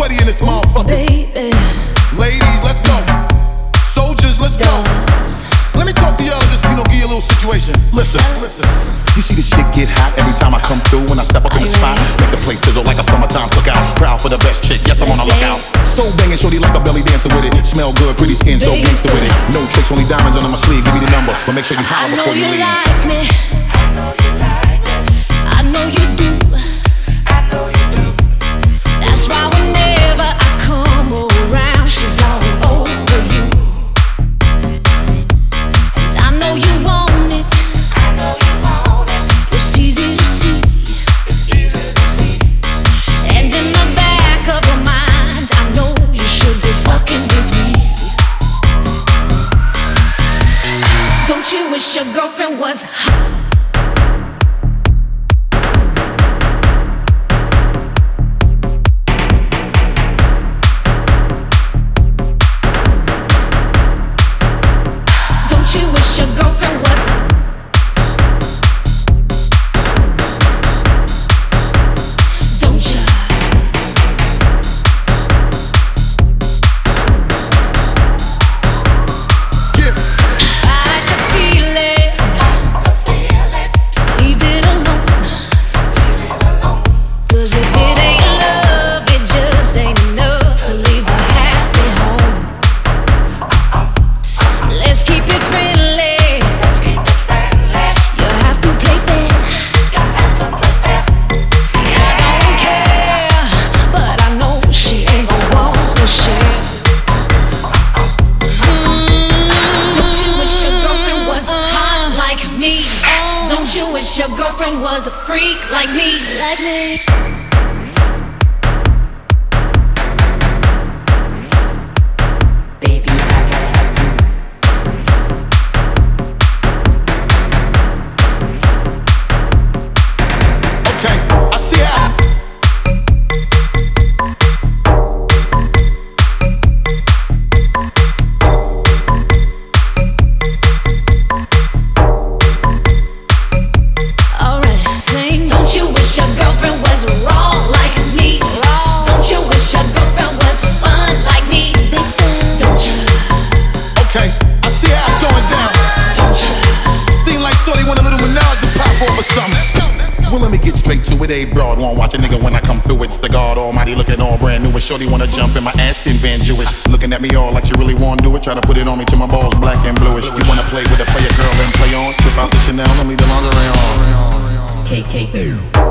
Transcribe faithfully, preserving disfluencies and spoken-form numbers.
ready in this motherfucker. Baby. Ladies, let's go. Soldiers, let's go. Let me talk to y'all and just, you know, give you a little situation. Listen, listen. You see this shit get hot every time I come through. When I step up in the spot, make the place sizzle like a summertime cookout. Proud for the best chick, yes, I'm on the lookout. So banging, shorty like a belly dancer with it. Smell good, pretty skin, so gangster with it. No tricks, only diamonds under my sleeve. Give me the number, but make sure you holler before you leave. I know you like me. I know you do. That's why whenever I come around, she's all over you. And I know you want it. It's easy to see. And in the back of your mind, I know you should be fucking with me. Don't you wish your girlfriend was hot? Your girlfriend was Don't ya? Yeah. I can feel it. Leave it alone. Cause if it ain't love, it just ain't enough to leave a happy home. Let's keep it friendly. Your girlfriend was a freak like me, like me. Baby, I gotta have some. Okay, I see how. Don't you wish your girlfriend was wrong like me? Don't you wish your girlfriend was fun like me? Don't you? Okay, I see how it's going down. Don't you? Seem like shorty want a little menage to pop off or something. Well, let me get straight to it. A broad won't watch a nigga when I come through. It's the God Almighty looking all brand new. And shorty wanna jump in my Aston Van Jewish. Looking at me all like she really wanna do it. Try to put it on me till my balls black and bluish. You wanna play with a player girl and play on. Trip out the Chanel, let me the lingerie on. Take, take.